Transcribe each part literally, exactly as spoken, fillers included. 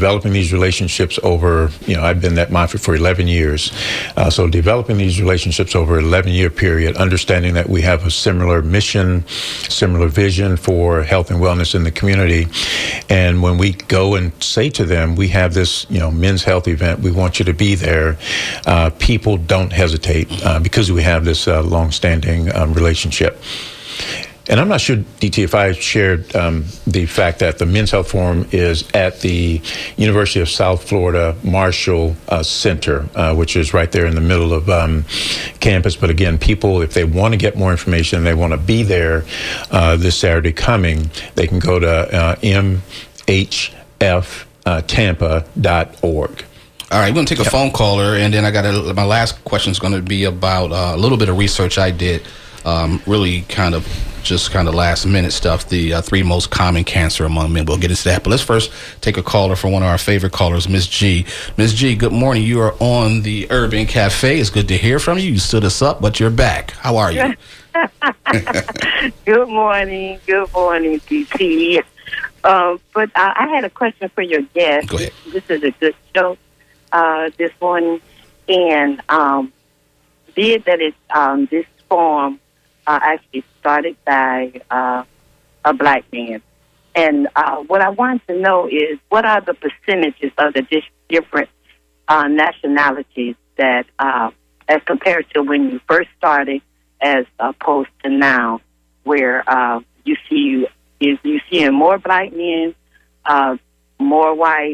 developing these relationships over, you know, I've been at Moffitt for eleven years. Uh, so developing these relationships over an eleven-year period, understanding that we have a similar mission, similar vision for health and wellness in the community. And when we go and say to them, we have this, you know, men's health event, we want you to be there, uh, people don't hesitate uh, because we have this uh, long-standing um, relationship. And I'm not sure, D T, if I shared um, the fact that the Men's Health Forum is at the University of South Florida Marshall uh, Center, uh, which is right there in the middle of um, campus. But again, people, if they want to get more information, they want to be there uh, this Saturday coming, they can go to uh, m h f tampa dot org. All right, we're going to take a yep. phone caller, and then I got a, my last question is going to be about uh, a little bit of research I did, um, really kind of just kind of last minute stuff, the uh, three most common cancer among men. We'll get into that. But let's first take a caller from one of our favorite callers, Miss G. Miss G, good morning. You are on the Urban Cafe. It's good to hear from you. You stood us up, but you're back. How are you? Good morning. Good morning, D T. Um, but I, I had a question for your guest. Go ahead. This is a good show uh, this morning. And um, did that it, um, this forum uh, actually started by uh, a black man. And uh, what I want to know is, what are the percentages of the dis- different uh, nationalities that, uh, as compared to when you first started, as opposed to now, where uh, you see you you seeing more black men, uh, more white,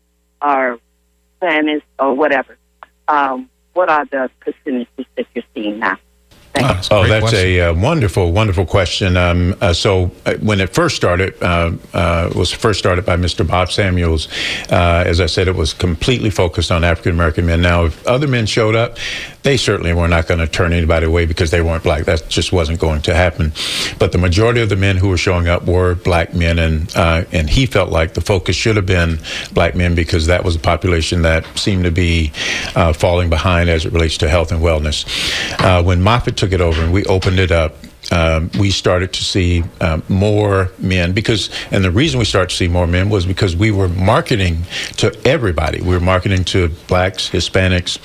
or Spanish, or whatever? Um, what are the percentages that you're seeing now? Uh, oh, that's question. a uh, wonderful, wonderful question. Um, uh, so uh, when it first started, uh, uh, was first started by Mister Bob Samuels. Uh, as I said, it was completely focused on African-American men. Now, if other men showed up, they certainly were not going to turn anybody away because they weren't black. That just wasn't going to happen. But the majority of the men who were showing up were black men, and uh, and he felt like the focus should have been black men because that was a population that seemed to be uh, falling behind as it relates to health and wellness. Uh, when Moffitt took it over and we opened it up, Um, we started to see um, more men because, and the reason we started to see more men was because we were marketing to everybody. We were marketing to blacks, Hispanics,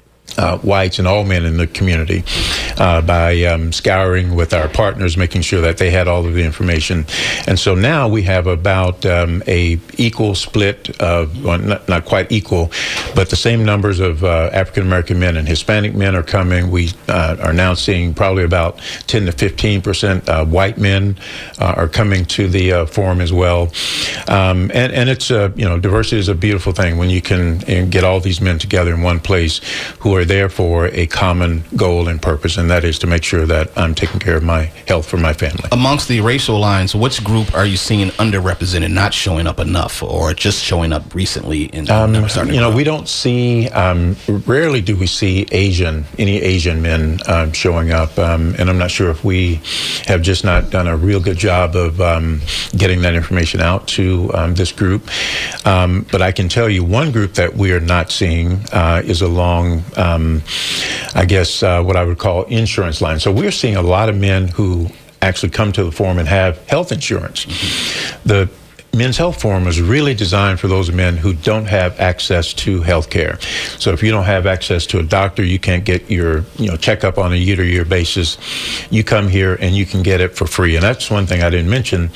Uh, whites, and all men in the community uh, by um, scouring with our partners, making sure that they had all of the information. And so now we have about um, a equal split of, well, not, not quite equal, but the same numbers of uh, African-American men and Hispanic men are coming. We uh, are now seeing probably about ten to fifteen percent uh, white men uh, are coming to the uh, forum as well. Um, and, and it's, uh, you know, diversity is a beautiful thing when you can get all these men together in one place who are there for a common goal and purpose, and that is to make sure that I'm taking care of my health for my family. Amongst the racial lines, which group are you seeing underrepresented, not showing up enough, or just showing up recently? In um, you know, we don't see, um, rarely do we see Asian, any Asian men um, showing up, um, and I'm not sure if we have just not done a real good job of um, getting that information out to um, this group. Um, but I can tell you one group that we are not seeing uh, is along Um, I guess uh, what I would call insurance line. So we're seeing a lot of men who actually come to the forum and have health insurance. Mm-hmm. The Men's Health Forum is really designed for those men who don't have access to health care. So if you don't have access to a doctor, you can't get your you know checkup on a year-to-year basis. You come here and you can get it for free. And that's one thing I didn't mention.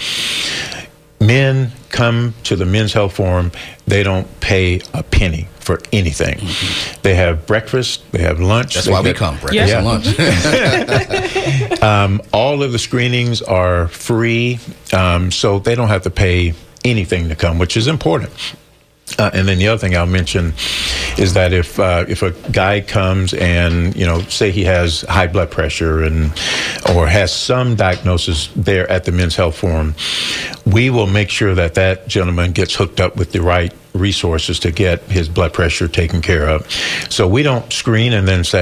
Men come to the Men's Health Forum, they don't pay a penny for anything. Mm-hmm. They have breakfast, they have lunch. That's why get, we come, breakfast yeah. and lunch. um, all of the screenings are free, um, so they don't have to pay anything to come, which is important. Uh, and then the other thing I'll mention is that if uh, if a guy comes and, you know, say he has high blood pressure and or has some diagnosis there at the Men's Health Forum, we will make sure that that gentleman gets hooked up with the right resources to get his blood pressure taken care of. So we don't screen and then say,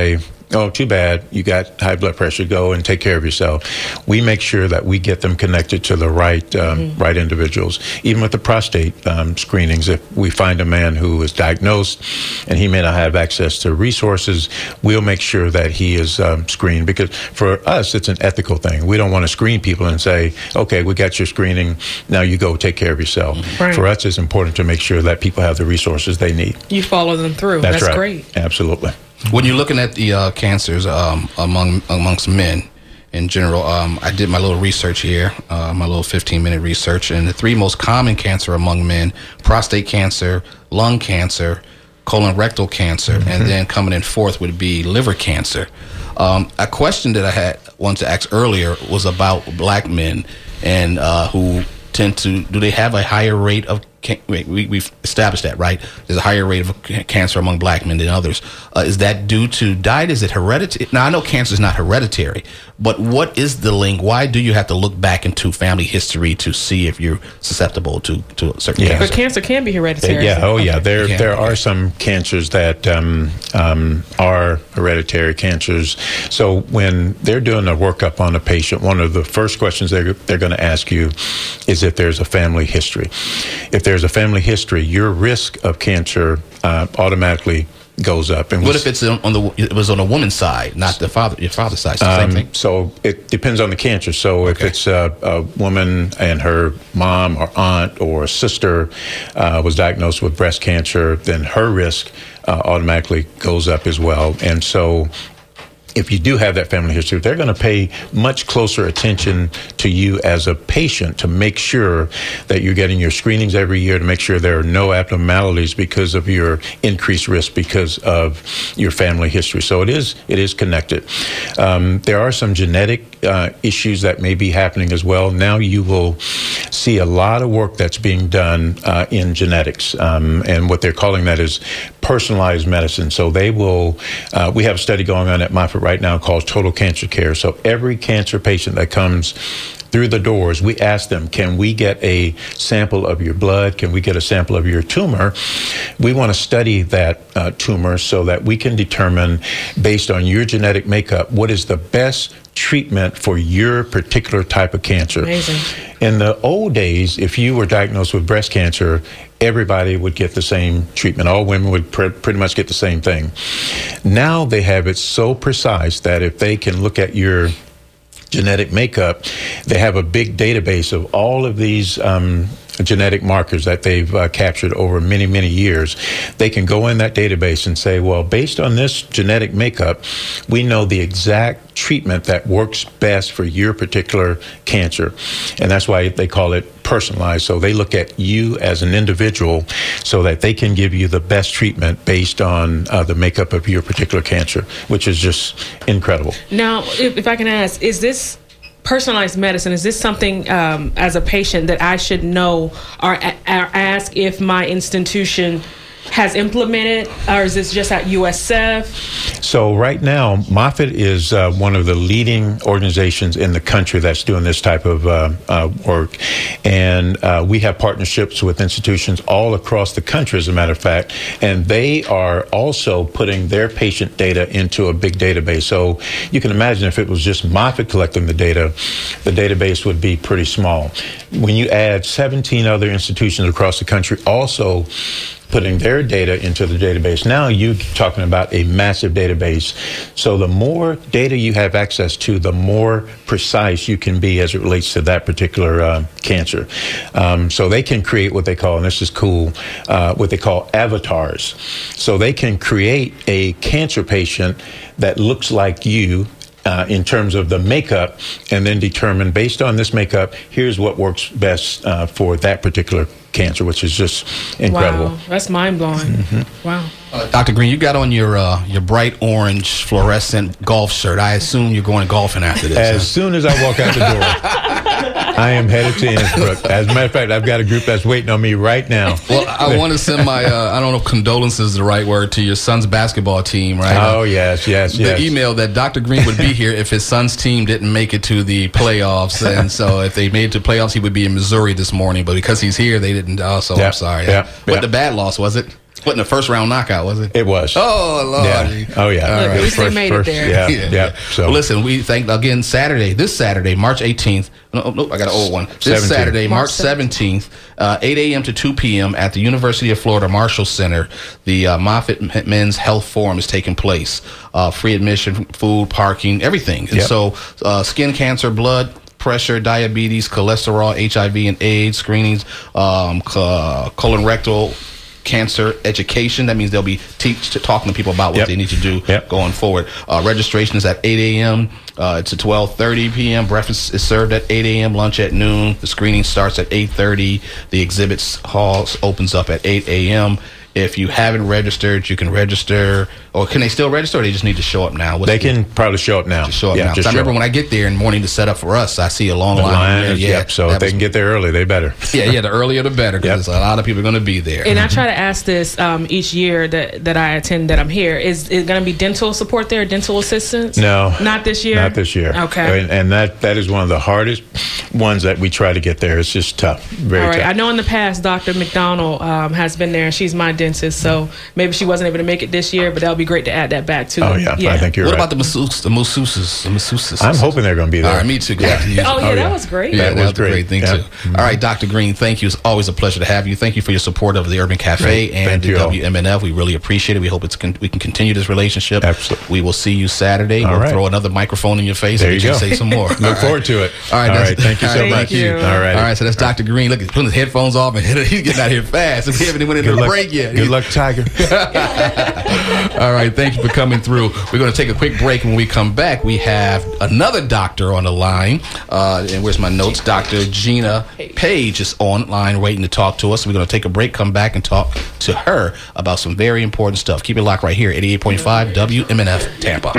oh, too bad, you got high blood pressure, go and take care of yourself. We make sure that we get them connected to the right um, mm-hmm. right individuals. Even with the prostate um, screenings, if we find a man who is diagnosed and he may not have access to resources, we'll make sure that he is um, screened, because for us, it's an ethical thing. We don't want to screen people and say, okay, we got your screening, now you go take care of yourself. Mm-hmm. Right. For us, it's important to make sure that people have the resources they need. You follow them through. That's, That's right. great. Absolutely. When you're looking at the uh, cancers um, among amongst men in general, um, I did my little research here, uh, my little fifteen minute research, and the three most common cancer among men: prostate cancer, lung cancer, colorectal cancer, mm-hmm. and then coming in fourth would be liver cancer. Um, a question that I had wanted to ask earlier was about black men and uh, who tend to, do they have a higher rate of Can, we, we've established that, right? There's a higher rate of cancer among black men than others. Uh, is that due to diet? Is it hereditary? Now, I know cancer is not hereditary, but what is the link? Why do you have to look back into family history to see if you're susceptible to, to certain yeah. cancer? But cancer can be hereditary. Yeah, oh yeah. There Okay. there are some cancers that um, um, are hereditary cancers. So when they're doing a workup on a patient, one of the first questions they're, they're going to ask you is if there's a family history. If there's a family history, your risk of cancer uh, automatically goes up. And what if it's on the it was on a woman's side, not the father your father's side? It's the um, same thing. So it depends on the cancer. So if Okay. it's a, a woman and her mom or aunt or sister uh, was diagnosed with breast cancer, then her risk uh, automatically goes up as well. And so if you do have that family history, they're going to pay much closer attention to you as a patient to make sure that you're getting your screenings every year, to make sure there are no abnormalities because of your increased risk because of your family history. So it is it is connected. Um, there are some genetic uh, issues that may be happening as well. Now you will see a lot of work that's being done uh, in genetics, um, and what they're calling that is personalized medicine. So they will, uh, we have a study going on at Moffitt right now called Total Cancer Care. So every cancer patient that comes through the doors, we ask them, can we get a sample of your blood? Can we get a sample of your tumor? We want to study that uh, tumor so that we can determine, based on your genetic makeup, what is the best treatment for your particular type of cancer. Amazing. In the old days, if you were diagnosed with breast cancer, everybody would get the same treatment. All women would pr- pretty much get the same thing. Now they have it so precise that if they can look at your genetic makeup, they have a big database of all of these um, genetic markers that they've uh, captured over many, many years. They can go in that database and say, well, based on this genetic makeup, we know the exact treatment that works best for your particular cancer. And that's why they call it personalized. So they look at you as an individual so that they can give you the best treatment based on uh, the makeup of your particular cancer, which is just incredible. Now, if, if I can ask, is this personalized medicine, is this something um, as a patient that I should know or, or ask if my institution has implemented, or is this just at U S F? So right now, Moffitt is uh, one of the leading organizations in the country that's doing this type of uh, uh, work. And uh, we have partnerships with institutions all across the country, as a matter of fact. And they are also putting their patient data into a big database. So you can imagine if it was just Moffitt collecting the data, the database would be pretty small. When you add seventeen other institutions across the country also putting their data into the database, now you're talking about a massive database. So the more data you have access to, the more precise you can be as it relates to that particular uh, cancer. Um, so they can create what they call, and this is cool, uh, what they call avatars. So they can create a cancer patient that looks like you, Uh, in terms of the makeup, and then determine, based on this makeup, here's what works best uh, for that particular cancer, which is just incredible. Wow, that's mind-blowing. Mm-hmm. Wow. Uh, Doctor Green, you got on your uh, your bright orange fluorescent golf shirt. I assume you're going golfing after this. As huh? soon as I walk out the door, I am headed to Innsbruck. As a matter of fact, I've got a group that's waiting on me right now. Well, I want to send my, uh, I don't know if condolences is the right word, to your son's basketball team, right? Oh, yes, yes, the yes. The email that Doctor Green would be here if his son's team didn't make it to the playoffs. And so if they made it to playoffs, he would be in Missouri this morning. But because he's here, they didn't. Oh, so Yep, I'm sorry. yep, But yep. the bad loss, was it? Wasn't the first round knockout, was it? It was. Oh, Lord. Yeah. Oh, yeah. Look, Right. at least they made it there. Yeah, Yeah. yeah. So Well, listen, we thank again Saturday, this Saturday, March eighteenth. No, no, I got an old one. This seventeenth. Saturday, March March seventeenth, uh, eight a.m. to two p.m. at the University of Florida Marshall Center, the uh, Moffitt Men's Health Forum is taking place. Uh, free admission, food, parking, everything. And Yep. so, uh, skin cancer, blood pressure, diabetes, cholesterol, H I V and AIDS screenings, um, co- colon rectal cancer education. That means they'll be teach talking to people about what Yep. they need to do Yep. going forward. Uh, registration is at eight a.m. Uh, it's at twelve thirty p.m. Breakfast is served at eight a.m. Lunch at noon. The screening starts at eight thirty. The exhibits hall opens up at eight a.m. If you haven't registered, you can register. Or can they still register, or they just need to show up now? What's they the- can probably show up now. just show up yeah, now. 'Cause just I remember show when up. I get there in the morning to set up for us, I see a long The line. line there. is- Yeah, yep. So if that they was- can get there early, they better. Yeah, yeah. The earlier the better, because Yep. a lot of people are going to be there. And I try to ask this um, each year that, that I attend that I'm here. Is it going to be dental support there, dental assistance? No, Not this year? Not this year. Okay. And, and that that is one of the hardest ones that we try to get there. It's just tough. Very All right. tough. I know in the past, Doctor McDonald um, has been there, and she's my dentist, so maybe she wasn't able to make it this year, but that would be great to add that back, too. Oh, yeah. I think you're what right. about the masseuse, the masseuses, the masseuses? I'm hoping they're going to be there. All right, me too. Yeah. Oh, yeah, Oh, that yeah. was great. Yeah, That that was was a great great. thing Yeah. too. All right, Doctor Green, thank you. It's always a pleasure to have you. Thank you for your support of the Urban Cafe Great. and Thank the you all. W M N F. We really appreciate it. We hope it's con- we can continue this relationship. Absolutely. We will see you Saturday. All we'll right. throw another microphone in your face There and you get you go. to say some more. Look forward to it. All right, All that's- right. Thank you so all right, much. thank you. All right. All right, so that's Doctor Green. Look, he's putting his headphones off and he's getting out here fast. We haven't even went into Good the luck, break yet. good luck, Tiger. All right, thank you for coming through. We're going to take a quick break. When we come back, we have another doctor on the line. Uh, and where's my notes? Doctor Gina Page is online waiting to talk to us. We're going to take a break, come back, and talk to her about some very important stuff. Keep it locked right here, eighty-eight point five W M N F Tampa.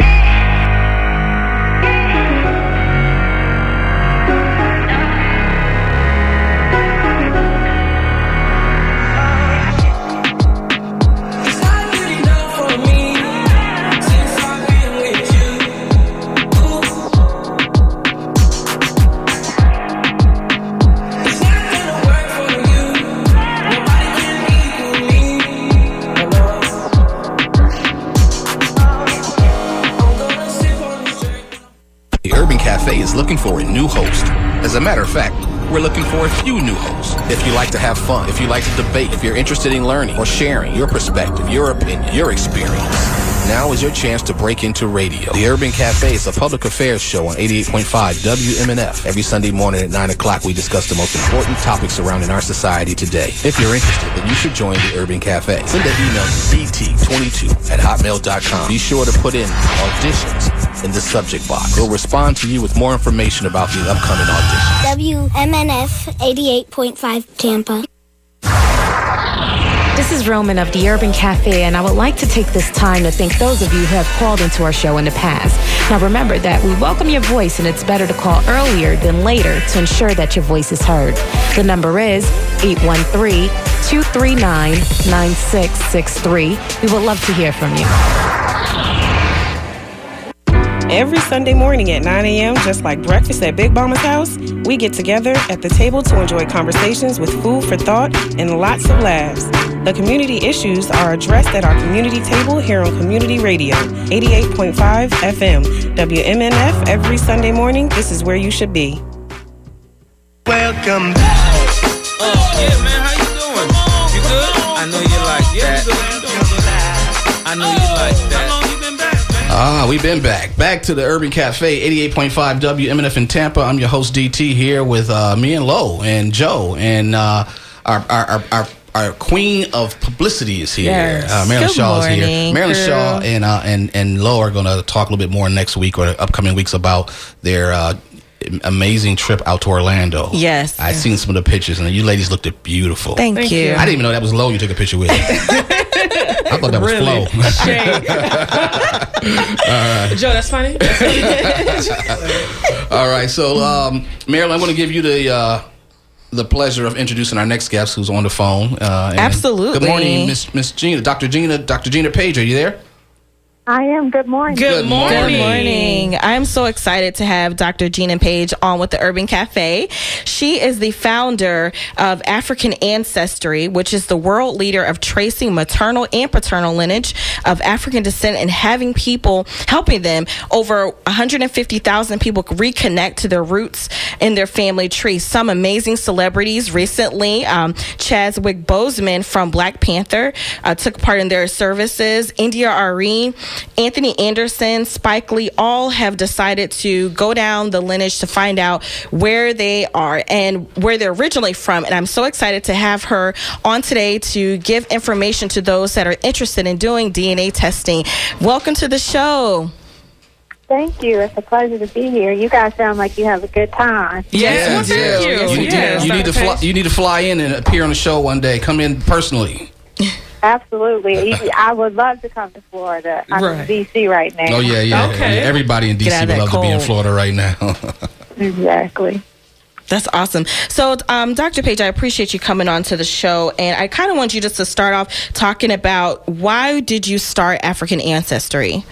The Urban Cafe is looking for a new host. As a matter of fact, we're looking for a few new hosts. If you like to have fun, if you like to debate, if you're interested in learning or sharing your perspective, your opinion, your experience, now is your chance to break into radio. The Urban Cafe is a public affairs show on eighty-eight point five W M N F. Every Sunday morning at nine o'clock, we discuss the most important topics surrounding our society today. If you're interested, then you should join the Urban Cafe. Send an email to d t twenty-two at hotmail dot com. Be sure to put in auditions in the subject box. We'll respond to you with more information about the upcoming audition. W M N F eighty-eight point five Tampa. This is Roman of the Urban Cafe, and I would like to take this time to thank those of you who have called into our show in the past. Now remember that we welcome your voice, and it's better to call earlier than later to ensure that your voice is heard. The number is eight one three, two three nine, nine six six three. We would love to hear from you. Every Sunday morning at nine a.m., just like breakfast at Big Mama's house, we get together at the table to enjoy conversations with food for thought and lots of laughs. The community issues are addressed at our community table here on Community Radio, eighty-eight point five F M. W M N F, every Sunday morning, this is where you should be. Welcome back. Oh, yeah, man, how you doing? You good? I know you like that. I know you like that. How long you been back, man? Ah, we've been back. Back to the Urban Cafe, eighty-eight point five W M N F in Tampa. I'm your host, D T, here with uh, me and Lo and Joe. And uh, our, our, our, our, our queen of publicity is here. Yes. Uh, Marilyn Good Shaw is here. morning, Marilyn crew. Shaw and, uh, and, and Lo are going to talk a little bit more next week or upcoming weeks about their uh, amazing trip out to Orlando. Yes. I've seen some of the pictures, and you ladies looked beautiful. Thank, Thank you. you. I didn't even know that was Lo you took a picture with. I thought that was Really? Flo. Shade. Joe, that's funny. All right, so um, Marilyn, I'm going to give you the uh, the pleasure of introducing our next guest, who's on the phone. Uh, and Absolutely. Good morning, Miss Miss Gina, Doctor Gina, Doctor Gina Page. Are you there? I am. Good morning. Good morning. Good morning. I'm so excited to have Doctor Gina Page on with the Urban Cafe. She is the founder of African Ancestry, which is the world leader of tracing maternal and paternal lineage of African descent and having people, helping them, over one hundred fifty thousand people reconnect to their roots in their family tree. Some amazing celebrities recently, um, Chadwick Boseman from Black Panther uh, took part in their services. India Arie, Anthony Anderson, Spike Lee, all have decided to go down the lineage to find out where they are and where they're originally from. And I'm so excited to have her on today to give information to those that are interested in doing D N A testing. Welcome to the show. Thank you. It's a pleasure to be here. You guys sound like you have a good time. Yes, well, thank yes. you. You, Yes, you need to Doctor fly, Page. you need to fly in and appear on the show one day. Come in personally. Absolutely. I would love to come to Florida. I'm Right. in D C right now. Oh yeah, yeah. Okay. yeah. Everybody in D Get out C of would that love to be in cold. Florida right now. Exactly. That's awesome. So, um, Doctor Page, I appreciate you coming on to the show. And I kind of want you just to start off talking about, why did you start African Ancestry?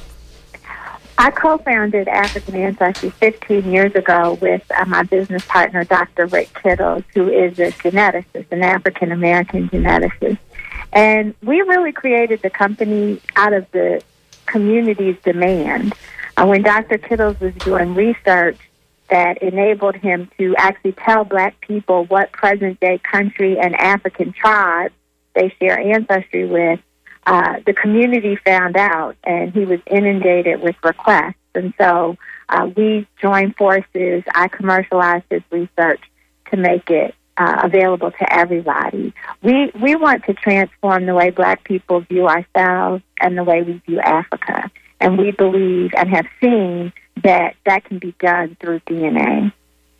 I co-founded African Ancestry fifteen years ago with uh, my business partner, Doctor Rick Kittles, who is a geneticist, an African-American geneticist. And we really created the company out of the community's demand. Uh, when Doctor Kittles was doing research that enabled him to actually tell Black people what present-day country and African tribes they share ancestry with, Uh, the community found out, and he was inundated with requests. And so uh, we joined forces. I commercialized his research to make it uh, available to everybody. We we want to transform the way Black people view ourselves and the way we view Africa. And we believe and have seen that that can be done through D N A.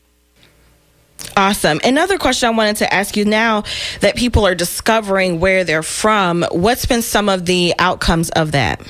Awesome. Another question I wanted to ask you, now that people are discovering where they're from, what's been some of the outcomes of that?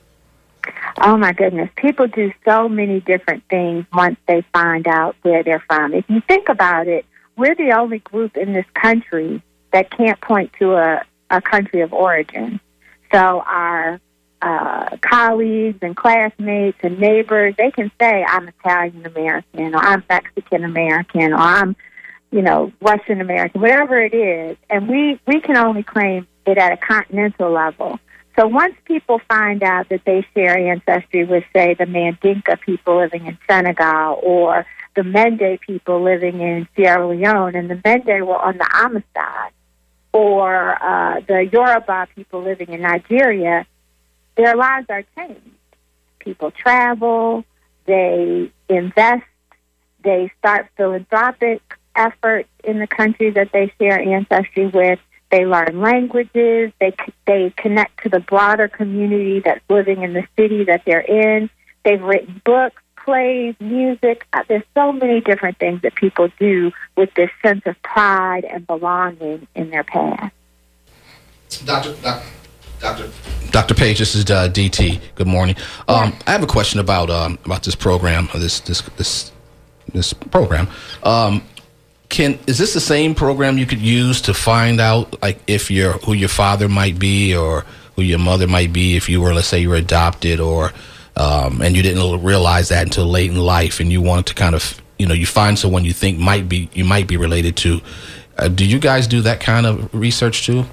Oh, my goodness. People do so many different things once they find out where they're from. If you think about it, we're the only group in this country that can't point to a, a country of origin. So our uh, colleagues and classmates and neighbors, they can say, I'm Italian-American, or I'm Mexican-American, or I'm, you know, Russian-American, whatever it is. And we, we can only claim it at a continental level. So once people find out that they share ancestry with, say, the Mandinka people living in Senegal, or the Mende people living in Sierra Leone, and the Mende were on the Amistad, or uh, the Yoruba people living in Nigeria, their lives are changed. People travel, they invest, they start philanthropic efforts in the countries that they share ancestry with. They learn languages. They they connect to the broader community that's living in the city that they're in. They've written books, plays, music. Uh, there's so many different things that people do with this sense of pride and belonging in their past. Doctor, Doctor, Doctor, Doctor Page, this is uh, D T. Good morning. Um, I have a question about um, about this program, or this this this this program. Um, Can is this the same program you could use to find out, like, if you're who your father might be or who your mother might be, if you were, let's say, you were adopted, or um, and you didn't realize that until late in life, and you wanted to kind of, you know, you find someone you think might be you might be related to. Uh, do you guys do that kind of research too?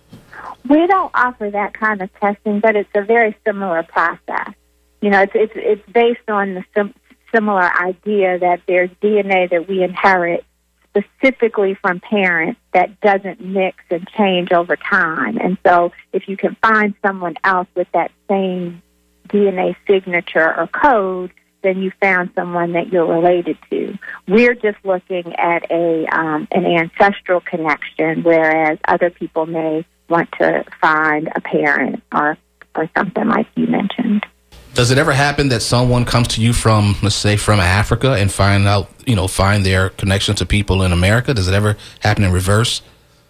We don't offer that kind of testing, but it's a very similar process. You know, it's it's, it's based on the sim- similar idea that there's D N A that we inherit specifically from parents that doesn't mix and change over time. And so if you can find someone else with that same D N A signature or code, then you found someone that you're related to. We're just looking at a um, an ancestral connection, whereas other people may want to find a parent or or something like you mentioned. Does it ever happen that someone comes to you from, let's say, from Africa and find out, you know, find their connection to people in America? Does it ever happen in reverse?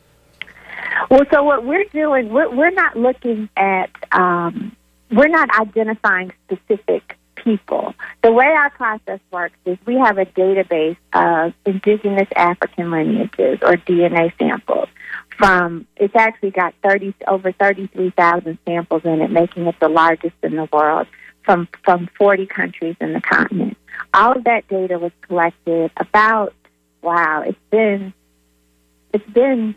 Well, so what we're doing, we're, we're not looking at, um, we're not identifying specific people. The way our process works is we have a database of indigenous African lineages or D N A samples from, it's actually got thirty over thirty-three thousand samples in it, making it the largest in the world, from, from forty countries in the continent. All of that data was collected about, wow, it's been, it's been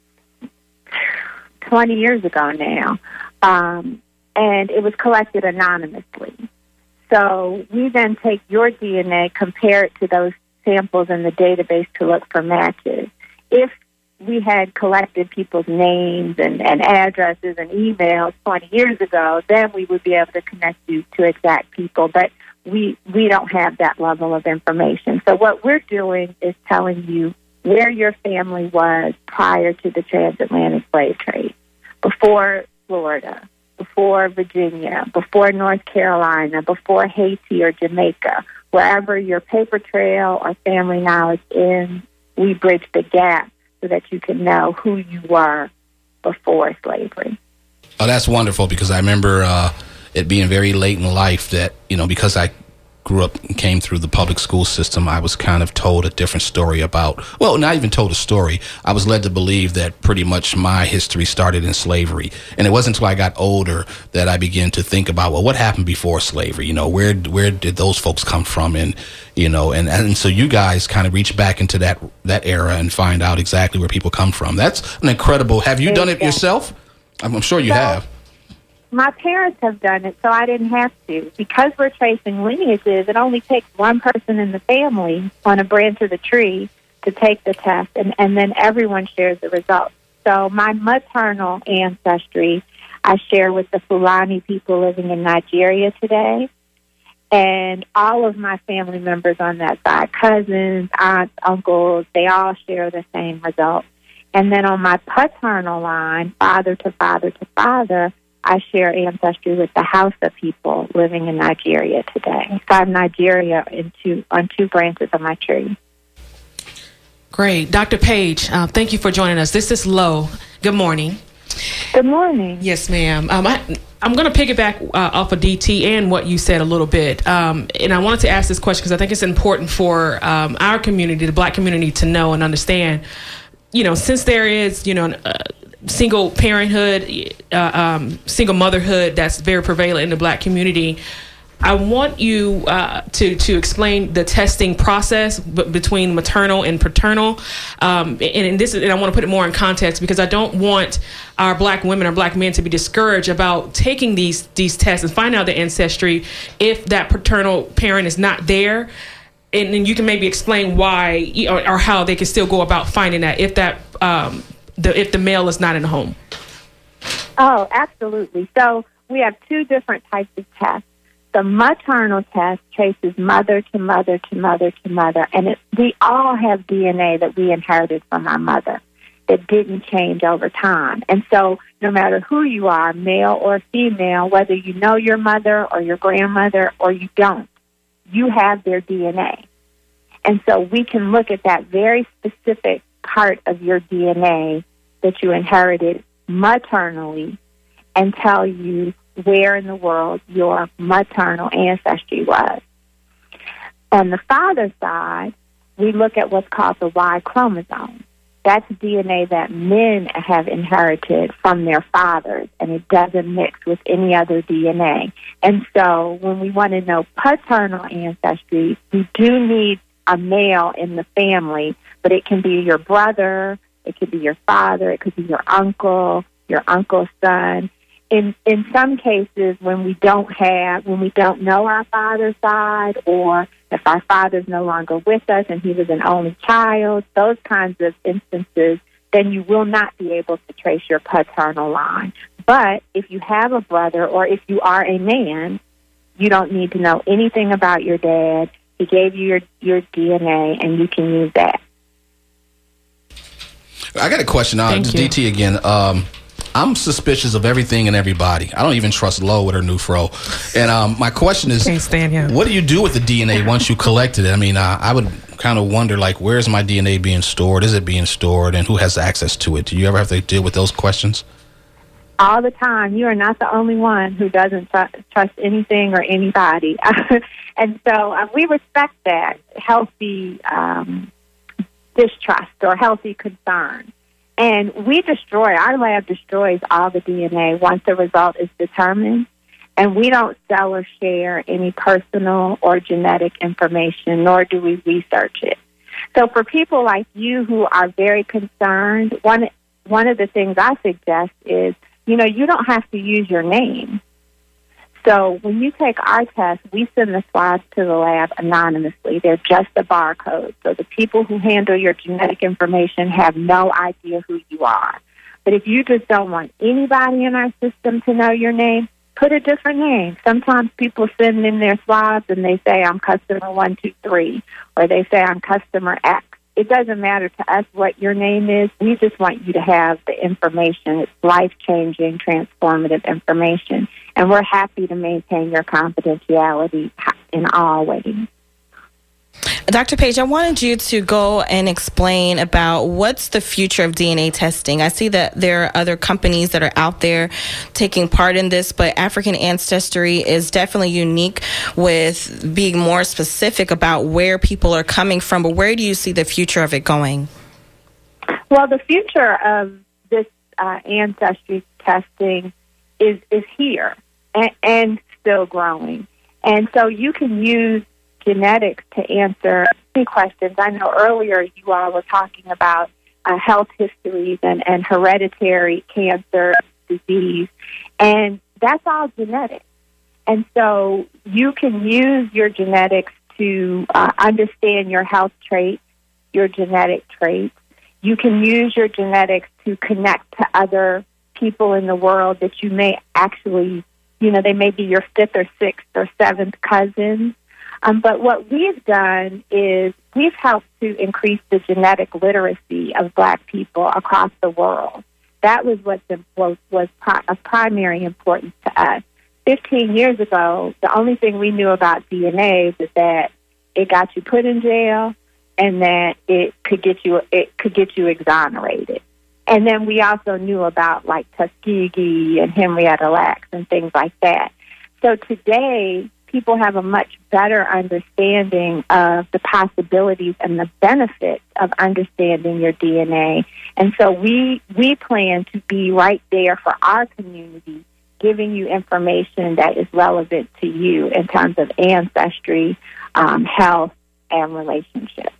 twenty years ago now, um, and it was collected anonymously. So we then take your D N A, compare it to those samples in the database to look for matches. If we had collected people's names and, and addresses and emails twenty years ago, then we would be able to connect you to exact people. But we we don't have that level of information. So what we're doing is telling you where your family was prior to the transatlantic slave trade, before Florida, before Virginia, before North Carolina, before Haiti or Jamaica. Wherever your paper trail or family knowledge ends, we bridge the gap so that you can know who you were before slavery. Oh, that's wonderful, because I remember uh, it being very late in life that, you know, because I grew up and came through the public school system, I was kind of told a different story about, well, not even told a story. I was led to believe that pretty much my history started in slavery. And it wasn't until I got older that I began to think about, well, what happened before slavery? You know, where where did those folks come from? And, you know, and, and so you guys kind of reach back into that that era and find out exactly where people come from. That's an incredible. Have you done it yourself? I'm, I'm sure you so, have. My parents have done it, so I didn't have to. Because we're tracing lineages, it only takes one person in the family on a branch of the tree to take the test, and, and then everyone shares the results. So my maternal ancestry, I share with the Fulani people living in Nigeria today, and all of my family members on that side, cousins, aunts, uncles, they all share the same results. And then on my paternal line, father to father to father, I share ancestry with the Hausa people living in Nigeria today. So I have Nigeria in two, on two branches of my tree. Great. Doctor Page, uh, thank you for joining us. This is Lo. Good morning. Good morning. Yes, ma'am. Um, I, I'm going to piggyback uh, off of D T and what you said a little bit. Um, and I wanted to ask this question because I think it's important for um, our community, the Black community, to know and understand. You know, since there is, you know, uh, single parenthood, uh, um, single motherhood that's very prevalent in the Black community, I want you uh, to to explain the testing process b- between maternal and paternal, um, and, and this is, and I want to put it more in context because I don't want our Black women or Black men to be discouraged about taking these these tests and find out their ancestry if that paternal parent is not there. And then you can maybe explain why or, or how they can still go about finding that if that um, the if the male is not in the home. Oh, absolutely. So we have two different types of tests. The maternal test traces mother to mother to mother to mother, and it, we all have D N A that we inherited from our mother that didn't change over time. And so no matter who you are, male or female, whether you know your mother or your grandmother or you don't, you have their D N A. And so we can look at that very specific part of your D N A that you inherited maternally and tell you where in the world your maternal ancestry was. On the father's side, we look at what's called the Y chromosome. That's D N A that men have inherited from their fathers, and it doesn't mix with any other D N A. And so when we want to know paternal ancestry, we do need a male in the family, but it can be your brother, it could be your father, it could be your uncle, your uncle's son. In in some cases, when we don't have, when we don't know our father's side, or if our father's no longer with us and he was an only child, those kinds of instances, then you will not be able to trace your paternal line. But if you have a brother or if you are a man, you don't need to know anything about your dad. He gave you your, your D N A, and you can use that. I got a question now. Thank Just you. D T again. Um, I'm suspicious of everything and everybody. I don't even trust Lo with her new fro. And um, my question is, Can't stand him. what do you do with the D N A once you collected it? I mean, uh, I would kind of wonder, like, where's my D N A being stored? Is it being stored? And who has access to it? Do you ever have to deal with those questions? All the time. You are not the only one who doesn't tr- trust anything or anybody. And so uh, we respect that healthy um, distrust or healthy concern. And we destroy, our lab destroys all the D N A once the result is determined. And we don't sell or share any personal or genetic information, nor do we research it. So for people like you who are very concerned, one one of the things I suggest is, you know, you don't have to use your name. So when you take our test, we send the swabs to the lab anonymously. They're just a barcode. So the people who handle your genetic information have no idea who you are. But if you just don't want anybody in our system to know your name, put a different name. Sometimes people send in their swabs and they say, I'm customer one two three, or they say, I'm customer X. It doesn't matter to us what your name is. We just want you to have the information. It's life-changing, transformative information. And we're happy to maintain your confidentiality in all ways. Doctor Page, I wanted you to go and explain about what's the future of D N A testing. I see that there are other companies that are out there taking part in this, but African Ancestry is definitely unique with being more specific about where people are coming from. But where do you see the future of it going? Well, the future of this uh, ancestry testing is, is here and, and still growing. And so you can use genetics to answer any questions. I know earlier you all were talking about uh, health histories and, and hereditary cancer disease, and that's all genetic. And so you can use your genetics to uh, understand your health traits, your genetic traits. You can use your genetics to connect to other people in the world that you may actually, you know, they may be your fifth or sixth or seventh cousins. Um, but what we've done is we've helped to increase the genetic literacy of Black people across the world. That was what the, was, was pri- of primary importance to us. Fifteen years ago, the only thing we knew about D N A was that it got you put in jail and that it could get you it could get you exonerated. And then we also knew about like Tuskegee and Henrietta Lacks and things like that. So today, people have a much better understanding of the possibilities and the benefits of understanding your D N A. And so we we plan to be right there for our community, giving you information that is relevant to you in terms of ancestry, um, health, and relationships.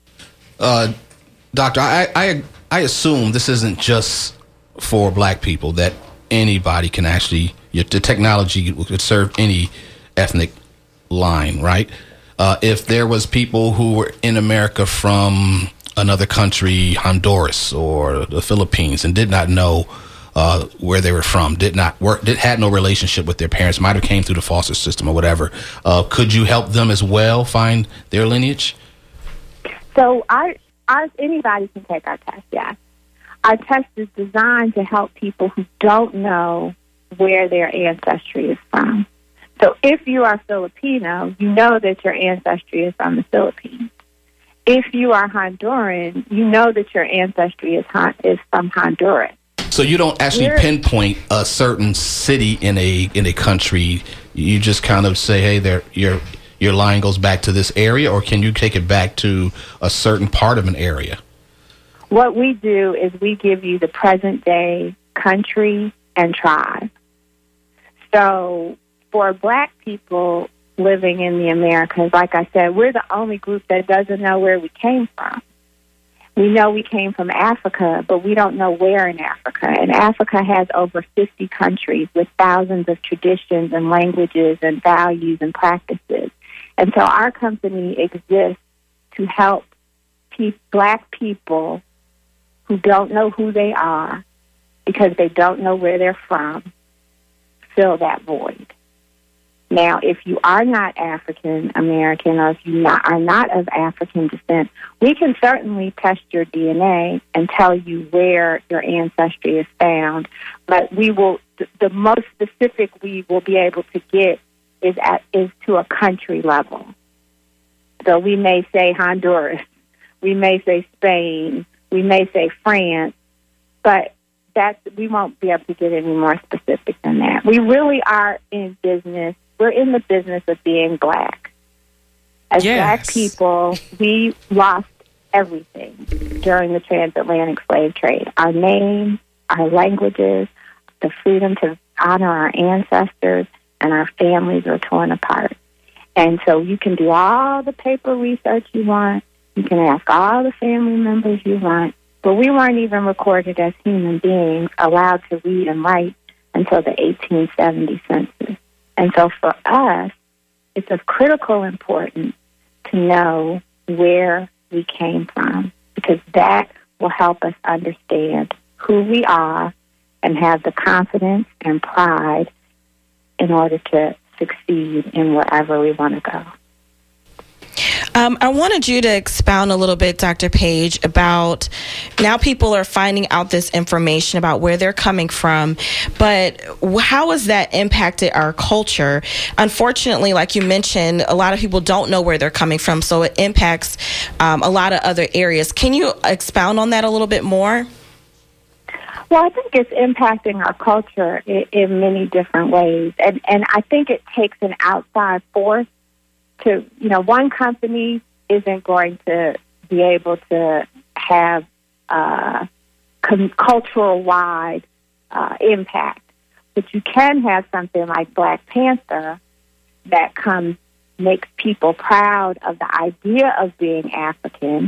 Uh, doctor, I, I I assume this isn't just for Black people, that anybody can actually, the technology could serve any ethnic line, right? Uh, if there was people who were in America from another country, Honduras or the Philippines, and did not know uh, where they were from, did not work, did had no relationship with their parents, might have came through the foster system or whatever, uh, could you help them as well find their lineage? So our, our, anybody can take our test, yes. Our test is designed to help people who don't know where their ancestry is from. So if you are Filipino, you know that your ancestry is from the Philippines. If you are Honduran, you know that your ancestry is is from Honduras. So you don't actually We're, pinpoint a certain city in a in a country. You just kind of say, hey, there your your line goes back to this area, or can you take it back to a certain part of an area? What we do is we give you the present day country and tribe. So for Black people living in the Americas, like I said, we're the only group that doesn't know where we came from. We know we came from Africa, but we don't know where in Africa. And Africa has over fifty countries with thousands of traditions and languages and values and practices. And so our company exists to help pe- Black people who don't know who they are because they don't know where they're from fill that void. Now, if you are not African American or if you not, are not of African descent, we can certainly test your D N A and tell you where your ancestry is found. But we will, the most specific we will be able to get is at is to a country level. So we may say Honduras, we may say Spain, we may say France, but that's, we won't be able to get any more specific than that. We really are in business. We're in the business of being Black. As yes. Black people, we lost everything during the transatlantic slave trade. Our names, our languages, the freedom to honor our ancestors, and our families were torn apart. And so you can do all the paper research you want. You can ask all the family members you want. But we weren't even recorded as human beings, allowed to read and write until the eighteen seventy census. And so for us, it's of critical importance to know where we came from, because that will help us understand who we are and have the confidence and pride in order to succeed in wherever we want to go. Um, I wanted you to expound a little bit, Doctor Page, about now people are finding out this information about where they're coming from, but how has that impacted our culture? Unfortunately, like you mentioned, a lot of people don't know where they're coming from, so it impacts um, a lot of other areas. Can you expound on that a little bit more? Well, I think it's impacting our culture in, in many different ways, and, and I think it takes an outside force to, you know, one company isn't going to be able to have uh, com- cultural-wide uh, impact. But you can have something like Black Panther that comes, makes people proud of the idea of being African,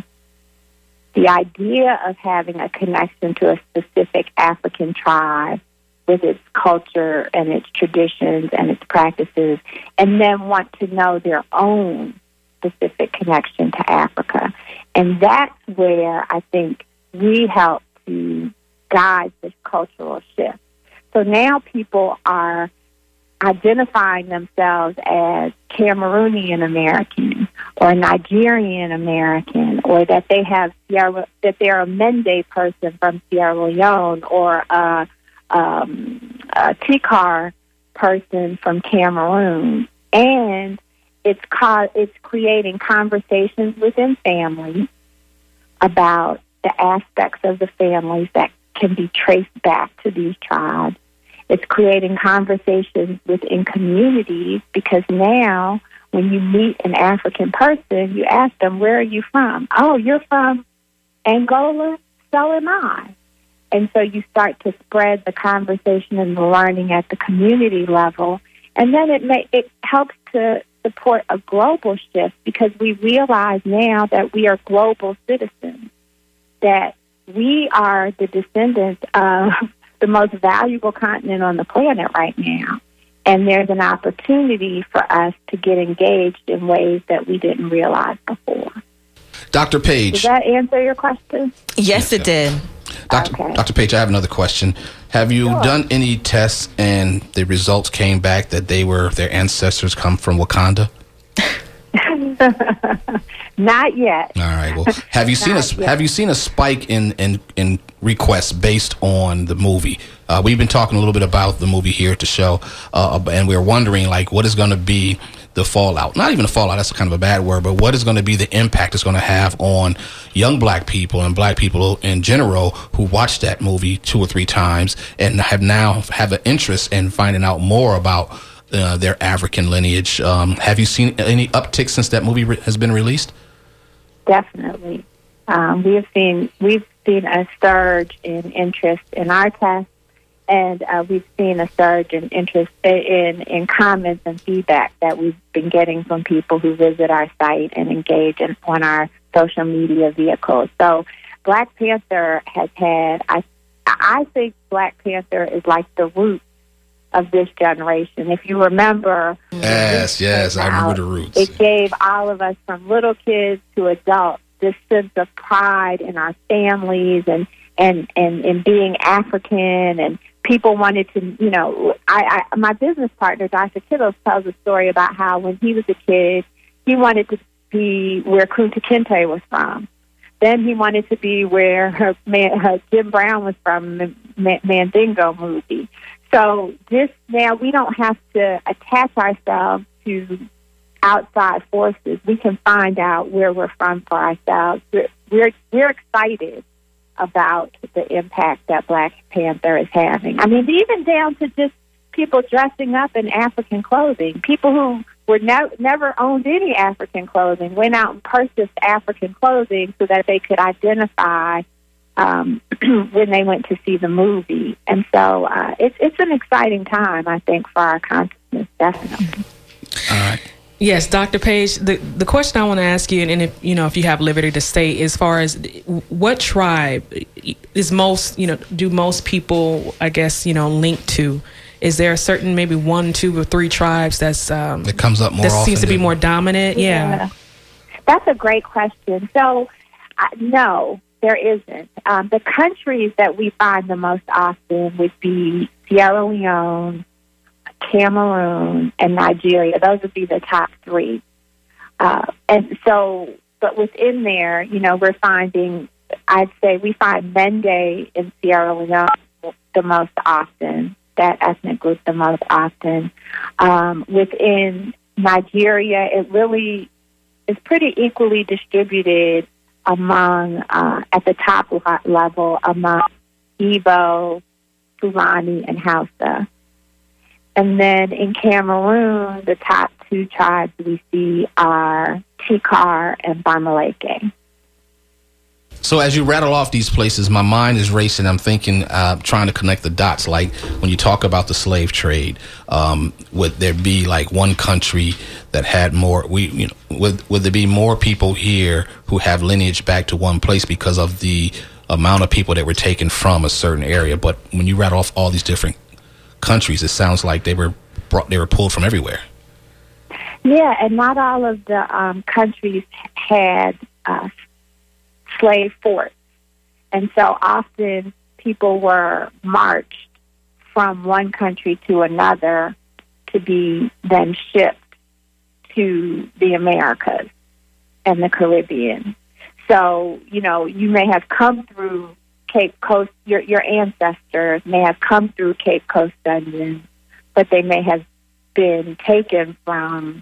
the idea of having a connection to a specific African tribe with its culture and its traditions and its practices, and then want to know their own specific connection to Africa. And that's where I think we help to guide this cultural shift. So now people are identifying themselves as Cameroonian American or Nigerian American, or that they have Sierra, that they're a Mende person from Sierra Leone, or a Um, a Tikar person from Cameroon, and it's co- it's creating conversations within families about the aspects of the families that can be traced back to these tribes. It's creating conversations within communities, because now when you meet an African person, you ask them, where are you from? Oh, you're from Angola? So am I. And so you start to spread the conversation and the learning at the community level. And then it may, it helps to support a global shift, because we realize now that we are global citizens, that we are the descendants of the most valuable continent on the planet right now. And there's an opportunity for us to get engaged in ways that we didn't realize before. Doctor Page. Does that answer your question? Yes, it did. Doctor Okay. Doctor Page, I have another question. Have you Sure. done any tests and the results came back that they were their ancestors come from Wakanda? Not yet. All right. Well, have you seen a Not yet. have you seen a spike in in, in requests based on the movie? Uh, we've been talking a little bit about the movie here at the show, uh, and we're wondering like what is going to be the fallout. Not even the fallout, that's kind of a bad word, but what is going to be the impact it's going to have on young black people and black people in general who watched that movie two or three times and have now have an interest in finding out more about uh, their African lineage. Um, have you seen any uptick since that movie re- has been released? Definitely. Um, we have seen we've seen a surge in interest in our tests, and uh, we've seen a surge in interest in in comments and feedback that we've been getting from people who visit our site and engage in, on our social media vehicles. So, Black Panther has had I I think Black Panther is like the root of this generation. If you remember, yes, yes, I remember the roots. It gave all of us, from little kids to adults, this sense of pride in our families and and and in being African. And people wanted to, you know, I, I my business partner, Doctor Kittles, tells a story about how when he was a kid, he wanted to be where Kunta Kinte was from. Then he wanted to be where her, man, her Jim Brown was from, the Mandingo movie. So this now we don't have to attach ourselves to outside forces. We can find out where we're from for ourselves. We're we're, we're excited about the impact that Black Panther is having. I mean, even down to just people dressing up in African clothing. People who were ne- never owned any African clothing, went out and purchased African clothing so that they could identify um, when they went to see the movie. And so uh, it's it's an exciting time, I think, for our consciousness, definitely. All right. Yes, Doctor Page, the, the question I want to ask you, and, and if, you know, if you have liberty to state, as far as what tribe is most, you know, do most people, I guess, you know, link to? Is there a certain maybe one, two, or three tribes that's um, that comes up more that often seems to be than- more dominant? Yeah. Yeah. That's a great question. So, uh, no, there isn't. Um, the countries that we find the most often would be Sierra Leone, Cameroon, and Nigeria. Those would be the top three. Uh, and so, but within there, you know, we're finding, I'd say we find Mende in Sierra Leone the most often, that ethnic group the most often. Um, within Nigeria, it really is pretty equally distributed among, uh, at the top level, among Igbo, Fulani, and Hausa. And then in Cameroon, the top two tribes we see are Tikar and Bamileke. So as you rattle off these places, my mind is racing. I'm thinking, uh, trying to connect the dots. Like when you talk about the slave trade, um, would there be like one country that had more? We, you know, would would there be more people here who have lineage back to one place because of the amount of people that were taken from a certain area? But when you rattle off all these different countries, it sounds like they were brought, they were pulled from everywhere. Yeah, and not all of the um, countries had uh, slave forts. And so often people were marched from one country to another to be then shipped to the Americas and the Caribbean. So, you know, you may have come through Cape Coast, your, your ancestors may have come through Cape Coast Dungeons, but they may have been taken from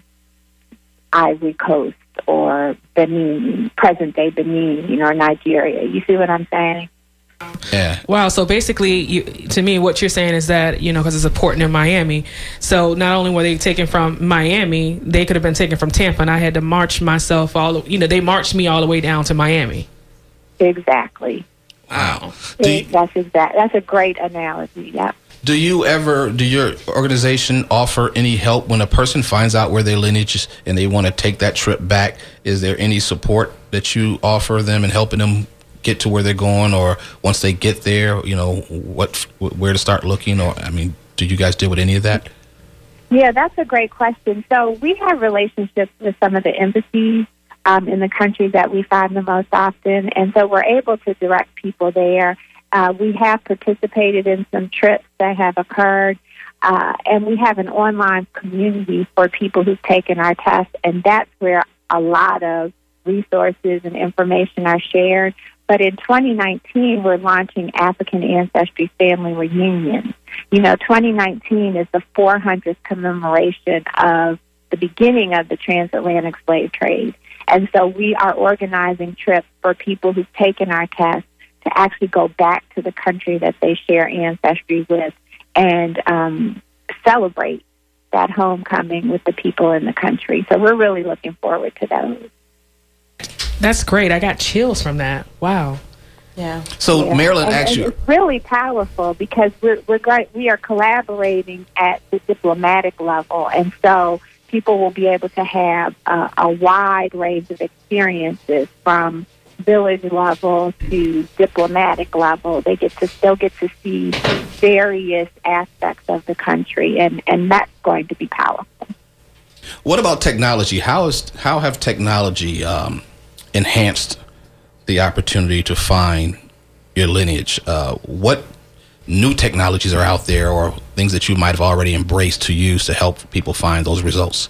Ivory Coast or Benin, present-day Benin, you know, or Nigeria. You see what I'm saying? Yeah. Wow. So basically, you, to me, what you're saying is that, you know, because it's a port in Miami, so not only were they taken from Miami, they could have been taken from Tampa, and I had to march myself all, you know, they marched me all the way down to Miami. Exactly. Wow. You, that's exact. That's a great analogy. Yep. Do you ever, do your organization offer any help when a person finds out where their lineage is and they want to take that trip back? Is there any support that you offer them in helping them get to where they're going, or once they get there, you know, what, where to start looking? Or, I mean, do you guys deal with any of that? Yeah, that's a great question. So we have relationships with some of the embassies um, in the countries that we find the most often, and so we're able to direct people there. Uh, we have participated in some trips that have occurred, uh, and we have an online community for people who've taken our tests, and that's where a lot of resources and information are shared. But in twenty nineteen, we're launching African Ancestry Family Reunion. You know, twenty nineteen is the four hundredth commemoration of the beginning of the transatlantic slave trade. And so we are organizing trips for people who've taken our tests to actually go back to the country that they share ancestry with and um, celebrate that homecoming with the people in the country. So we're really looking forward to those. That's great. I got chills from that. Wow. Yeah. So Yeah. Marilyn And- asks and you. It's really powerful because we're we're go- we are collaborating at the diplomatic level, and so people will be able to have uh, a wide range of experiences from village level to diplomatic level. They get to still get to see various aspects of the country, and, and that's going to be powerful. What about technology? How is how have technology um, enhanced the opportunity to find your lineage? Uh, what new technologies are out there, or things that you might have already embraced to use to help people find those results?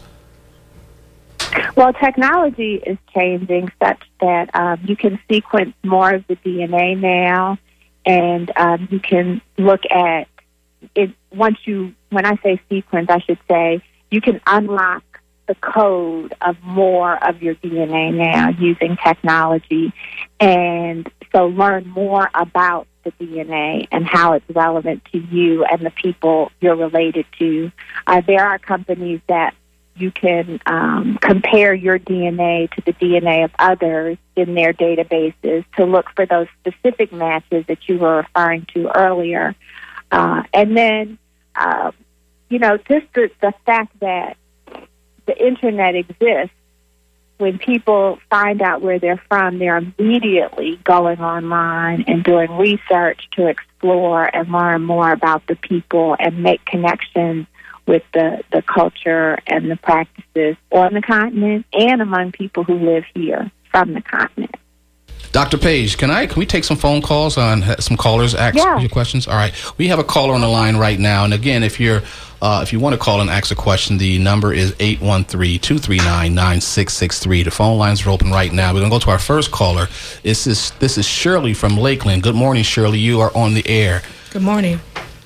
Well, technology is changing such that um, you can sequence more of the D N A now, and um, you can look at it. Once you, when I say sequence, I should say you can unlock the code of more of your D N A now using technology, and so learn more about the D N A and how it's relevant to you and the people you're related to. Uh, there are companies that you can um, compare your D N A to the D N A of others in their databases to look for those specific matches that you were referring to earlier. Uh, and then, uh, you know, just the, the fact that the Internet exists, when people find out where they're from, they're immediately going online and doing research to explore and learn more about the people and make connections with the, the culture and the practices on the continent and among people who live here from the continent. Doctor Page, can I can we take some phone calls on some callers ask yeah. your questions? All right, we have a caller on the line right now, and again, if you're uh, if you want to call and ask a question, the number is eight one three, two three nine, nine six six three. The phone lines are open right now. We're gonna go to our first caller. This is this is Shirley from Lakeland. Good morning, Shirley. You are on the air. Good morning.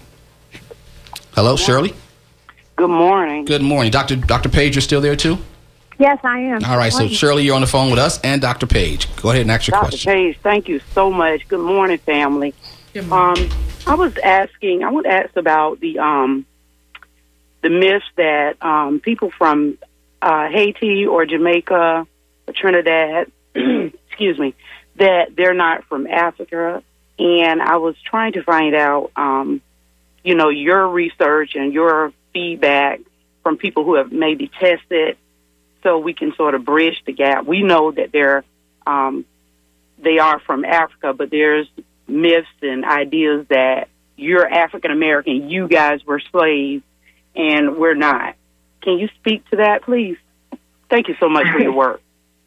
Hello, Shirley. Good morning. Good morning, Doctor Doctor Page. You're still there too? Yes, I am. All right, so Shirley, you're on the phone with us and Doctor Page. Go ahead and ask your Doctor question. Page, thank you so much. Good morning, family. Good morning. Um, I was asking, I want to ask about the um, the myths that um, people from uh, Haiti or Jamaica or Trinidad, excuse me, that they're not from Africa. And I was trying to find out, um, you know, your research and your feedback from people who have maybe tested, so we can sort of bridge the gap. We know that they're um, they are from Africa, but there's myths and ideas that you're African American, you guys were slaves, and we're not. Can you speak to that, please? Thank you so much for your work.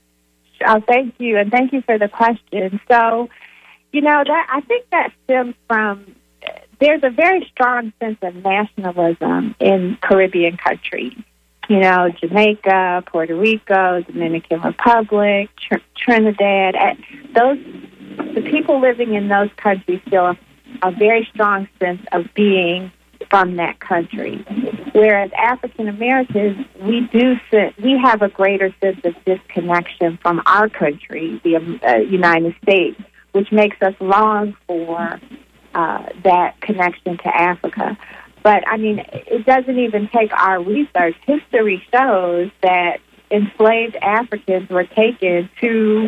Oh, thank you, and thank you for the question. So, you know, that I think that stems from there's a very strong sense of nationalism in Caribbean countries. You know, Jamaica, Puerto Rico, Dominican Republic, Tr- Trinidad. Those the people living in those countries feel a, a very strong sense of being from that country. Whereas African Americans, we do we have a greater sense of disconnection from our country, the uh, United States, which makes us long for uh, that connection to Africa. But, I mean, it doesn't even take our research. History shows that enslaved Africans were taken to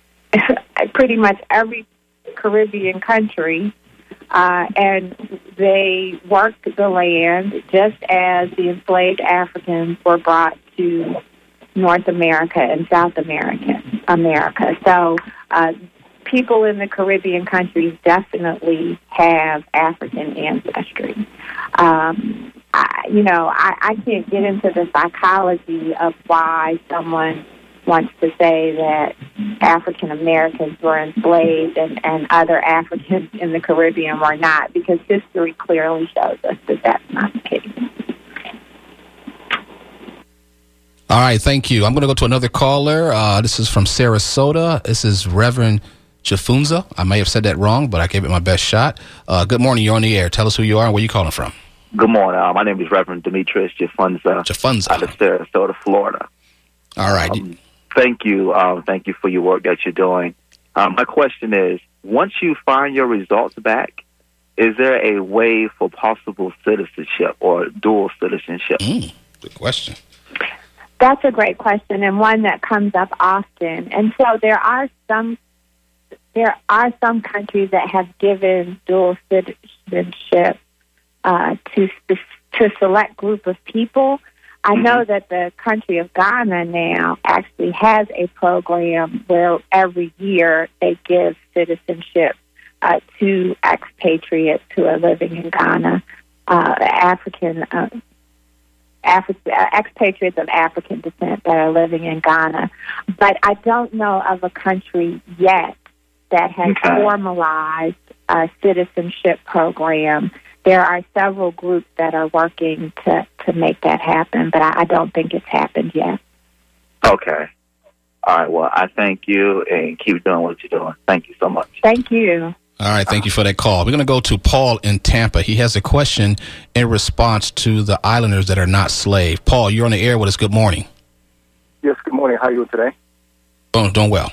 pretty much every Caribbean country, uh, and they worked the land just as the enslaved Africans were brought to North America and South America. America. So uh, people in the Caribbean countries definitely have African ancestry. Um, I, you know, I, I can't get into the psychology of why someone wants to say that African Americans were enslaved and, and other Africans in the Caribbean were not, because history clearly shows us that that's not the case. All right, thank you. I'm going to go to another caller. Uh, this is from Sarasota. This is Reverend Jafunza. I may have said that wrong, but I gave it my best shot. Uh, good morning. You're on the air. Tell us who you are and where you calling from. Good morning. Uh, my name is Reverend Demetrius Jafunza. Jafunza. Out of Sarasota, Florida. All right. Um, thank you. Um, thank you for your work that you're doing. Um, my question is, once you find your results back, is there a way for possible citizenship or dual citizenship? Mm, good question. That's a great question, and one that comes up often. And so there are some there are some countries that have given dual citizenship uh, to to a select group of people. I know that the country of Ghana now actually has a program where every year they give citizenship uh, to expatriates who are living in Ghana, uh, African uh, Afri- expatriates of African descent that are living in Ghana. But I don't know of a country yet that has okay. formalized a citizenship program. There are several groups that are working to, to make that happen, but I, I don't think it's happened yet. Okay. All right. Well, I thank you, and keep doing what you're doing. Thank you so much. Thank you. All right, thank you for that call. We're going to go to Paul in Tampa. He has a question in response to the islanders that are not slaves. Paul, you're on the air with us. Good morning. Yes, good morning. How are you today? Oh, doing well.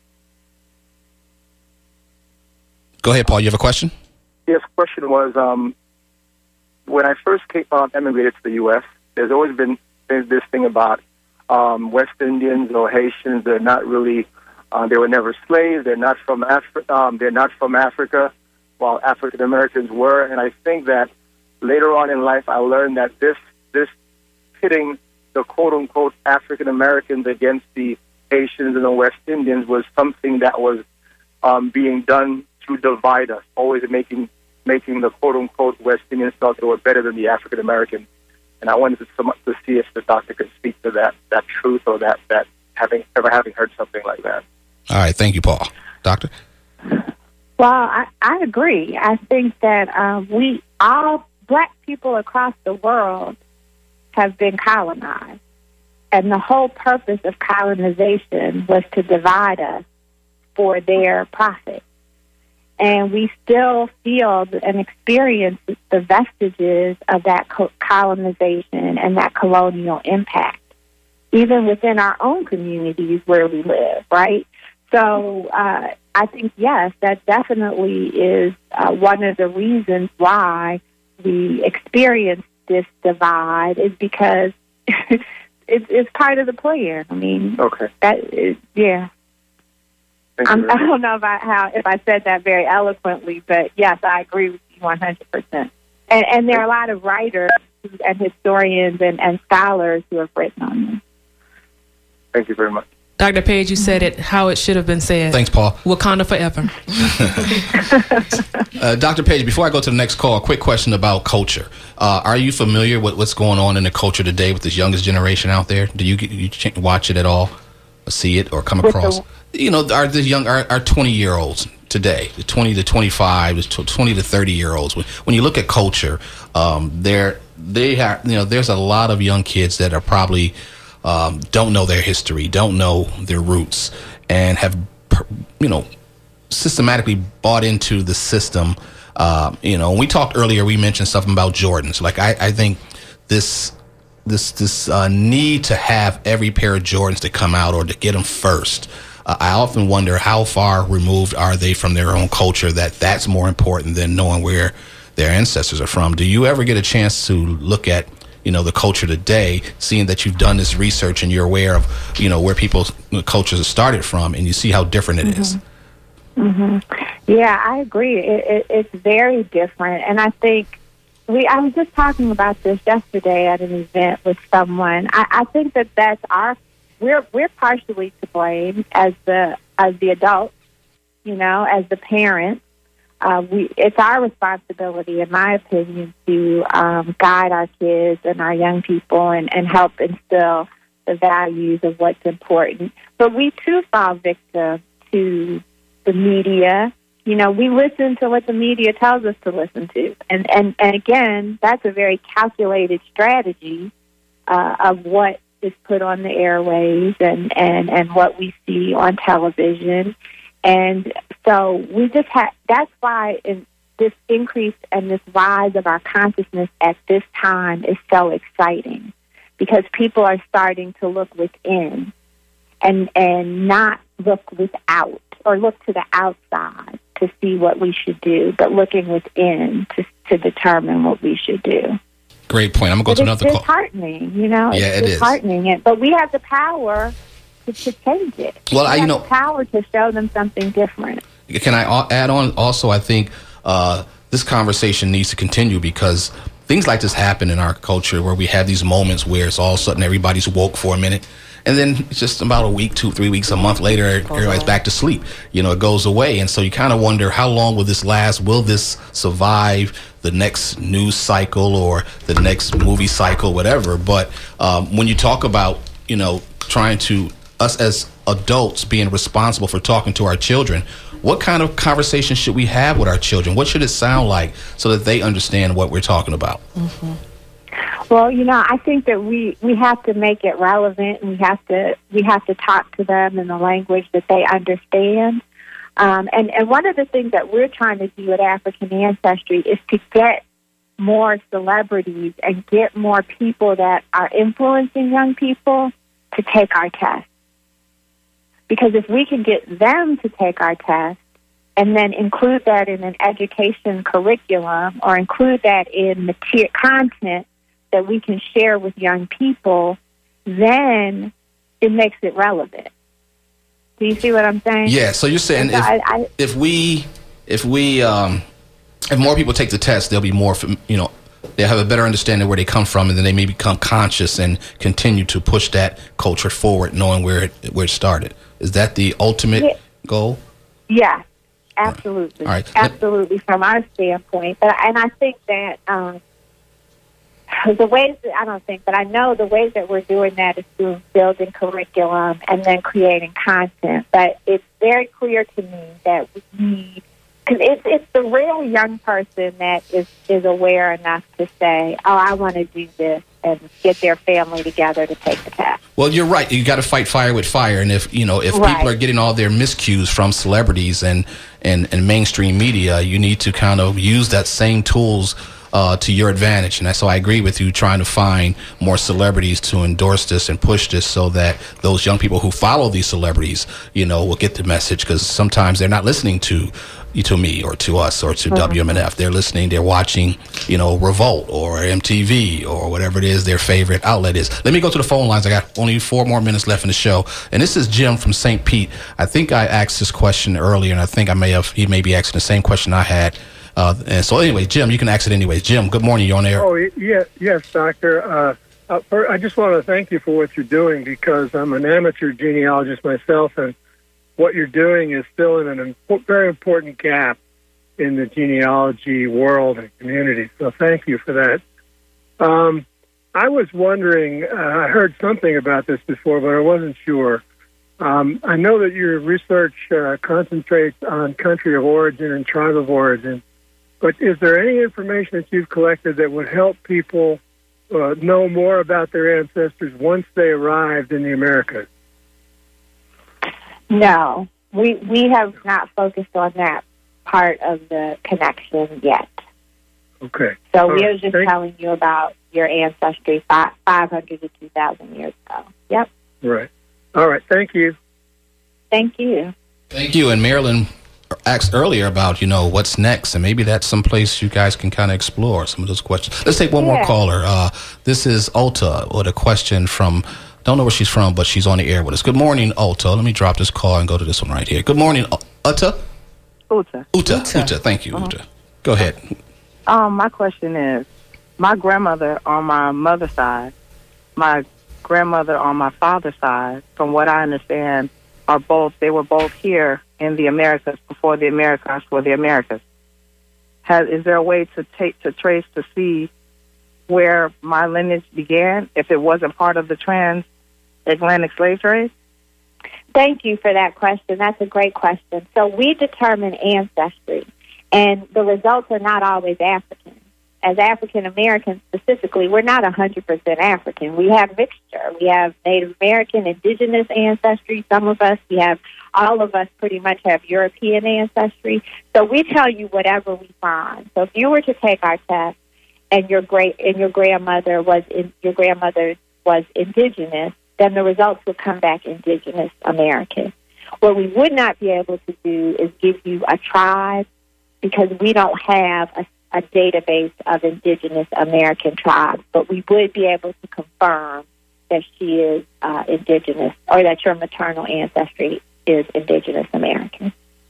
Go ahead, Paul. You have a question? Yes, the question was, um, when I first came, um, emigrated to the U S, there's always been there's this thing about um, West Indians or Haitians. They're not really. Uh, they were never slaves. They're not from Afri- um, They're not from Africa, while African Americans were. And I think that later on in life, I learned that this this pitting the quote unquote African Americans against the Haitians and the West Indians was something that was um, being done to divide us, always making making the quote unquote West Indians felt they were better than the African Americans. And I wanted to, to see if the doctor could speak to that that truth or that that having ever having heard something like that. All right, thank you, Paul. Doctor? Well, I, I agree. I think that um, we all black people across the world have been colonized. And the whole purpose of colonization was to divide us for their profit. And we still feel and experience the vestiges of that co- colonization and that colonial impact, even within our own communities where we live, right? So uh, I think, yes, that definitely is uh, one of the reasons why we experience this divide is because it's, it's part of the plan. I mean, okay, that is, yeah. I'm, I don't know about how if I said that very eloquently, but yes, I agree with you one hundred percent. And, and there are a lot of writers and historians and, and scholars who have written on this. Thank you very much. Doctor Page, you said it how it should have been said. Thanks, Paul. Wakanda forever. uh, Doctor Page, before I go to the next call, a quick question about culture. Uh, are you familiar with what's going on in the culture today with this youngest generation out there? Do you, you ch- watch it at all, or see it, or come across? The, you know, are the young, our, our twenty-year-olds today, the twenty to twenty-five, the twenty to thirty-year-olds. When, when you look at culture, um, they're, they have, you know, there's a lot of young kids that are probably Um, don't know their history, don't know their roots, and have, you know, systematically bought into the system. Uh, you know, when we talked earlier, we mentioned something about Jordans. Like, I, I think this this this uh, need to have every pair of Jordans to come out or to get them first. Uh, I often wonder how far removed are they from their own culture that that's more important than knowing where their ancestors are from. Do you ever get a chance to look at, you know, the culture today, seeing that you've done this research and you're aware of, you know, where people's cultures have started from, and you see how different it mm-hmm. is? Mm-hmm. Yeah, I agree. It, it, it's very different. And I think we, I was just talking about this yesterday at an event with someone. I, I think that that's our, we're, we're partially to blame as the, as the adults, you know, as the parents. Uh, we, it's our responsibility, in my opinion, to um, guide our kids and our young people and, and help instill the values of what's important. But we, too, fall victim to the media. You know, we listen to what the media tells us to listen to. And, and, and again, that's a very calculated strategy uh, of what is put on the airwaves and, and, and what we see on television. And so we just have, that's why in this increase and this rise of our consciousness at this time is so exciting, because people are starting to look within and and not look without or look to the outside to see what we should do, but looking within to, to determine what we should do. Great point. I'm going to go to another call. It's disheartening, you know? Yeah, it's it is. disheartening. But we have the power to, to change it. Well, we I, you have know, the power to show them something different. Can I add on? Also, I think uh, this conversation needs to continue, because things like this happen in our culture where we have these moments where it's all of a sudden everybody's woke for a minute, and then it's just about a week, two, three weeks, a month later, everybody's back to sleep. You know, it goes away. And so you kind of wonder, how long will this last? Will this survive the next news cycle or the next movie cycle, whatever? But um, when you talk about, you know, trying to, us as adults being responsible for talking to our children, what kind of conversation should we have with our children? What should it sound like so that they understand what we're talking about? Mm-hmm. Well, you know, I think that we, we have to make it relevant, and we have to we have to talk to them in the language that they understand. Um, and, and one of the things that we're trying to do at African Ancestry is to get more celebrities and get more people that are influencing young people to take our test. Because if we can get them to take our test and then include that in an education curriculum or include that in material content that we can share with young people, then it makes it relevant. Do you see what I'm saying? Yeah. So you're saying so if, I, I, if we if we um, if more people take the test, they'll be more, you know, they'll have a better understanding of where they come from, and then they may become conscious and continue to push that culture forward, knowing where it, where it started. Is that the ultimate yeah. goal? Yeah, absolutely. All right. Absolutely, from our standpoint. But and I think that um, the ways that, I don't think, but I know the ways that we're doing that is through building curriculum and then creating content. But it's very clear to me that we need, because it's, it's the real young person that is, is aware enough to say, oh, I want to do this, and get their family together to take the test. Well, you're right. You got to fight fire with fire. And if, you know, if Right. people are getting all their miscues from celebrities and, and, and mainstream media, you need to kind of use that same tools uh, to your advantage. And so I agree with you, trying to find more celebrities to endorse this and push this so that those young people who follow these celebrities, you know, will get the message, because sometimes they're not listening to to me or to us or to Mhm. W M N F. They're listening, they're watching, you know, Revolt or M T V or whatever it is their favorite outlet is. Let me go to the phone lines. I got only four more minutes left in the show. And this is Jim from Saint Pete. I think I asked this question earlier, and I think I may have, he may be asking the same question I had. Uh, and so anyway, Jim, you can ask it anyways. Jim, good morning. You're on air. Oh, yeah, yes, Doctor. Uh, uh, for, I just want to thank you for what you're doing, because I'm an amateur genealogist myself, and what you're doing is filling an impo- very important gap in the genealogy world and community. So thank you for that. Um, I was wondering, uh, I heard something about this before, but I wasn't sure. Um, I know that your research uh, concentrates on country of origin and tribe of origin, but is there any information that you've collected that would help people uh, know more about their ancestors once they arrived in the Americas? No, we we have not focused on that part of the connection yet. Okay. So All we right. were just Thank- telling you about your ancestry five, 500 to two thousand years ago. Yep. Right. All right. Thank you. Thank you. Thank you. And Marilyn asked earlier about, you know, what's next, and maybe that's some place you guys can kind of explore some of those questions. Let's take one more Yeah. caller. Uh, this is Ulta with a question from, don't know where she's from, but she's on the air with us. Good morning, Ulta. Let me drop this call and go to this one right here. Good morning, U- Uta? Uta. Uta. Uta. Thank you, Uh-huh. Uta. Go ahead. Um, my question is, my grandmother on my mother's side, my grandmother on my father's side, from what I understand, are both, they were both here in the Americas before the Americas were the Americas. Has, is there a way to take, to trace, to see where my lineage began if it wasn't part of the transatlantic slave trade? Thank you for that question. That's a great question. So we determine ancestry, and the results are not always African. As African Americans specifically, we're not one hundred percent African. We have mixture. We have Native American, indigenous ancestry. Some of us, we have, all of us pretty much have European ancestry. So we tell you whatever we find. So if you were to take our test and your great and your grandmother was in, your grandmother was indigenous, then the results would come back indigenous American. What we would not be able to do is give you a tribe, because we don't have a, a database of indigenous American tribes, but we would be able to confirm that she is uh, indigenous, or that your maternal ancestry is indigenous American.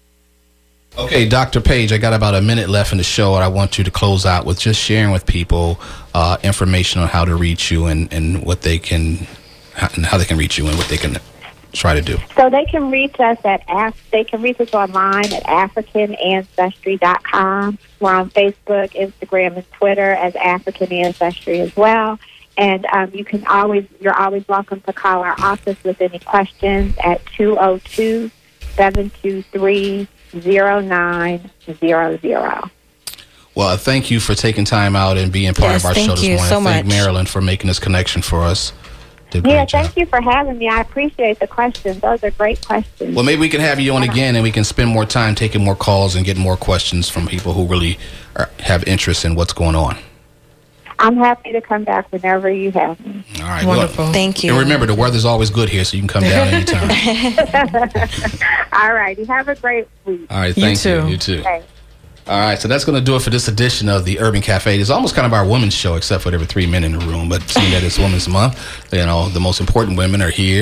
Okay, Doctor Page, I got about a minute left in the show, and I want you to close out with just sharing with people uh, information on how to reach you and, and what they can, how, and how they can reach you and what they can try to do. So they can reach us at Af- they can reach us online at African Ancestry dot com. We're on Facebook, Instagram, and Twitter as African Ancestry as well. And um, you can always you're always welcome to call our office with any questions at two oh two, seven two three, zero nine zero zero. Well, thank you for taking time out and being part Yes, of our thank show this you morning. so Thank much. Marilyn for making this connection for us. Did a Yeah, great job. thank you for having me. I appreciate the questions. Those are great questions. Well, maybe we can have you on again, and we can spend more time taking more calls and getting more questions from people who really are, have interest in what's going on. I'm happy to come back whenever you have me. All right, wonderful. Thank you. And remember, the weather's always good here, so you can come down anytime. All righty. Have a great week. All right, thank you. You too. Thanks. All right, so that's going to do it for this edition of the Urban Cafe. It's almost kind of our women's show, except for there were three men in the room. But seeing that it's Women's Month, you know, the most important women are here.